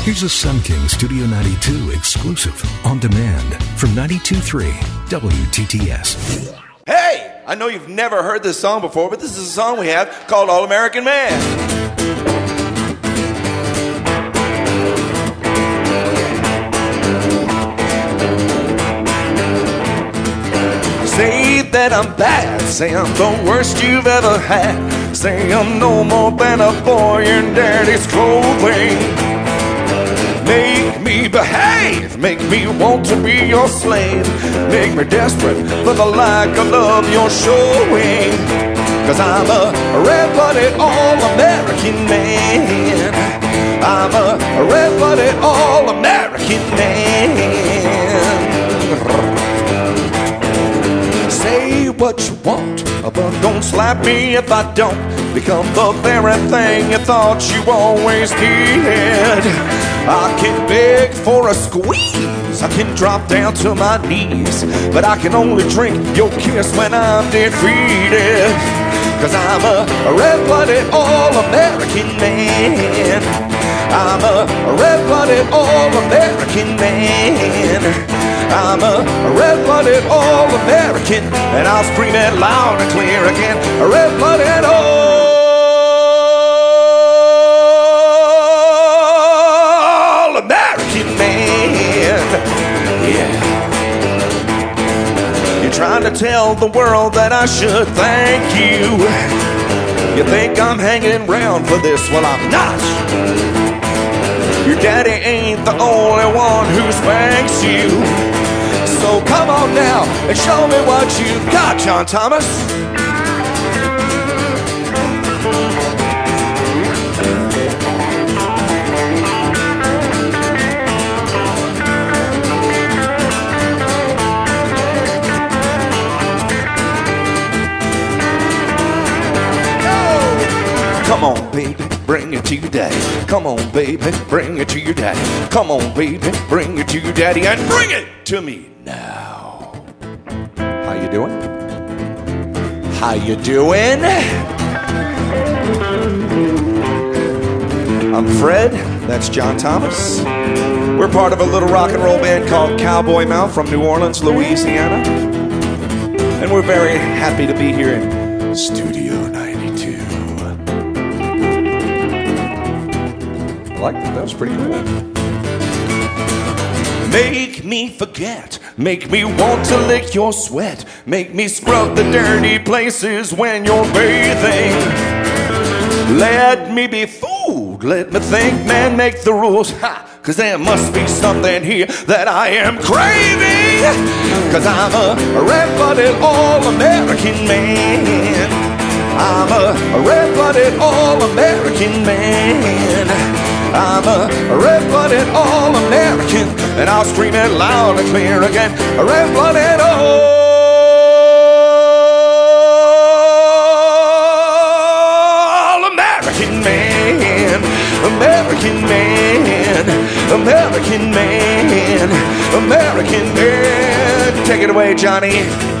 Here's a Sun King Studio 92 exclusive on demand from 92.3 WTTS. Hey, I know you've never heard this song before, but this is a song we have called All American Man. Say that I'm bad, say I'm the worst you've ever had, say I'm no more than a boy in daddy's clothing. Make me behave, make me want to be your slave, make me desperate for the lack of love you're showing. Cause I'm a red-blooded all-American man, I'm a red-blooded all-American man. Say what you want, but don't slap me if I don't become the very thing you thought you always needed. I can beg for a squeeze, I can drop down to my knees, but I can only drink your kiss when I'm defeated. Cause I'm a red-blooded all-American man, I'm a red-blooded all-American man, I'm a red-blooded all-American, and I'll scream it loud and clear again, a red-blooded all-American man. Yeah. You're trying to tell the world that I should thank you. You think I'm hanging around for this? Well, I'm not. Your daddy ain't the only one who spanks you. So come on now and show me what you got, John Thomas. Come on, baby, bring it to your daddy. Come on, baby, bring it to your daddy. Come on, baby, bring it to your daddy and bring it to me now. How you doing? How you doing? I'm Fred, that's John Thomas. We're part of a little rock and roll band called Cowboy Mouth from New Orleans, Louisiana. And we're very happy to be here in Studio 92. I like that, that was pretty cool. Make me forget, make me want to lick your sweat, make me scrub the dirty places when you're bathing. Let me be fooled, let me think, man, make the rules, ha, cause there must be something here that I am craving. Cause I'm a red-blooded all-American man, I'm a red-blooded all-American man, I'm a red-blooded all-American, and I'll scream it loud and clear again, a red-blooded all-American man, American man, American man, American man. Take it away, Johnny.